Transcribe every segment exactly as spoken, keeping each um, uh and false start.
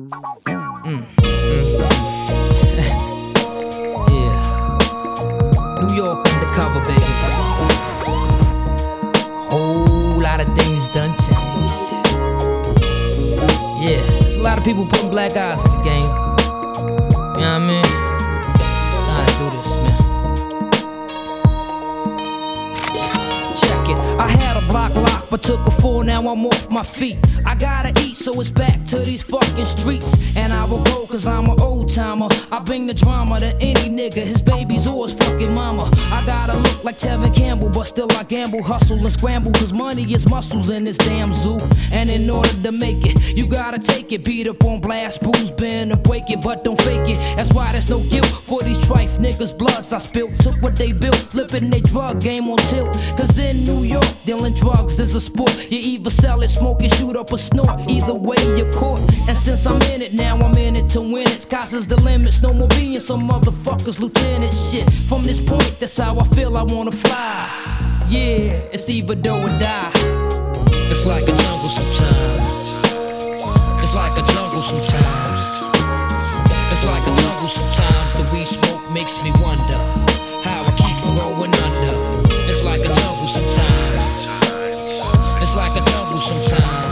Mm, mm. Yeah. New York undercover, baby. Whole lot of things done changed. Yeah, there's a lot of people putting black eyes in the game. You know what I mean? Gotta do this, man. Check it. I had a block lock, but took a fall, now I'm off my feet. I gotta eat, so it's back to these fucking streets. And I will go, cause I'm an old timer. I bring the drama to any nigga, his baby's or his fucking mama. I gotta look like Tevin Campbell, but still I gamble, hustle and scramble, cause money is muscles in this damn zoo. And in order to make it, you gotta take it. Beat up on blast, bruise, bend and break it, but don't fake it. That's why there's no guilt for these trife niggas' bloods I spilled. Took what they built, flipping they drug game on tilt. Cause in New York, dealing drugs is a sport. You either sell it, smoke it, shoot up or snort. Either way you're caught. And since I'm in it now, I'm in it to win it. Sky's is the limits, no more being some motherfuckers lieutenant shit. From this point, that's how I feel I wanna fly. Yeah, it's either do or die. It's like a jungle sometimes. It's like a jungle sometimes. It's like a jungle sometimes. The weed smoke makes me wonder how I keep from going under. It's like a jungle sometimes. It's like a jungle sometimes.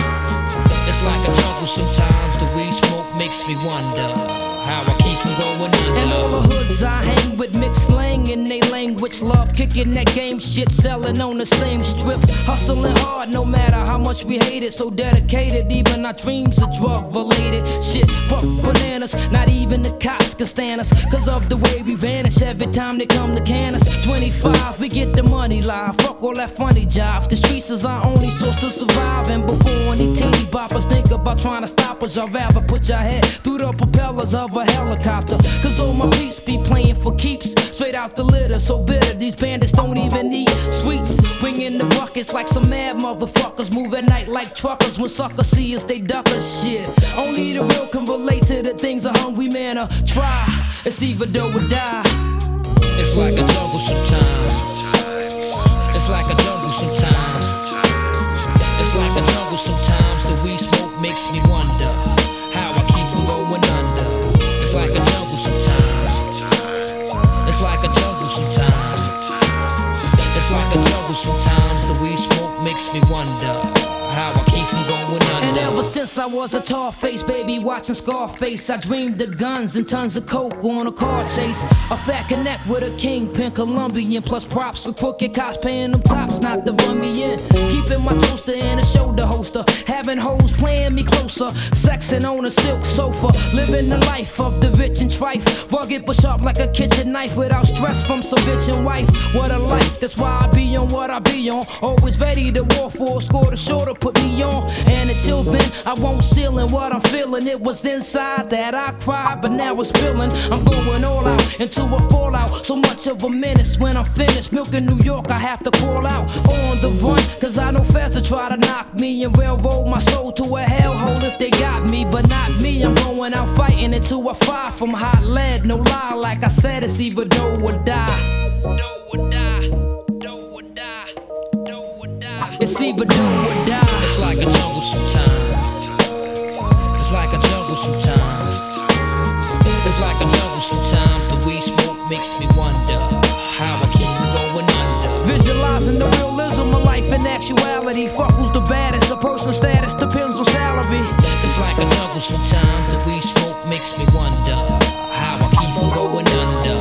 It's like a jungle sometimes. The weed smoke makes me wonder how I keep from going under. And all the hoods I hang with mixed slang in they language. Love kicking that game shit, selling on the same strip. Hustling hard no matter how much we hate it. So dedicated, even our dreams are drug related. Shit, fuck bananas, not even the cops can stand us. Cause of the way we vanish every time they come to can us. twenty-five, we get the money live. Fuck all that funny jobs. The streets is our only source to survive. And before any teeny boppers think about trying to stop us, I'd rather put your head through the propellers of a helicopter. Cause all my beats be playing for keeps. Straight out the litter, so bitter. These bandits don't even need sweets. Bring in the buckets like some mad motherfuckers. Move at night like truckers. When suckers see us, they duck us. Shit, only the real can relate to the things a hungry man uh, try. It's either do or die. It's like a jungle sometimes. It's like a jungle sometimes. It's like a jungle sometimes. The weed smoke makes me wonder how I keep from going under. It's like a jungle sometimes. It's like a jungle sometimes. It's like a jungle sometimes. The weed smoke makes me wonder how I keep from going under. And ever since I was a tall face baby watching Scarface, I dreamed of guns and tons of coke on a car chase. A fat connect with a kingpin Colombian, plus props with crooked cops paying them tops not to run me in. Keeping my toaster in a shoulder holster, having hoes playing me closer, sexing on a silk sofa, living the life of the rich and trife, rugged but sharp like a kitchen knife, without stress from some bitch and wife. What a life, that's why I be on what I be on, always ready to war for a score to shorter put me on. And until then, I won't steal in what I'm feeling. It was inside that I cried, but now it's spilling. I'm going all out into a fallout. So much of a menace when I'm finished. Milking New York, I have to crawl out on the run, cause I know fast to try to knock me and railroad my soul to a hellhole if they got me. But not me, I'm going out fighting into a fire from hot lead. No lie, like I said, it's either do or die. Do or die. Do or die. Do or die. It's either do or die. It's like a jungle sometimes. It's like a jungle sometimes. It's like a jungle sometimes. The weed smoke makes me wonder how I keep from going under. Visualizing the realism of life in actuality. Fuck who's the baddest, a person's status depends on salary. It's like a jungle sometimes. The weed smoke makes me wonder how I keep from going under.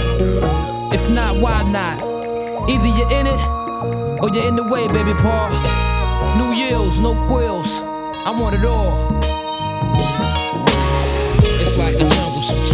Huh. If not, why not? Either you're in it or you're in the way, baby Paul. New yields, no quills. I want it all. It's like a jungle sometimes.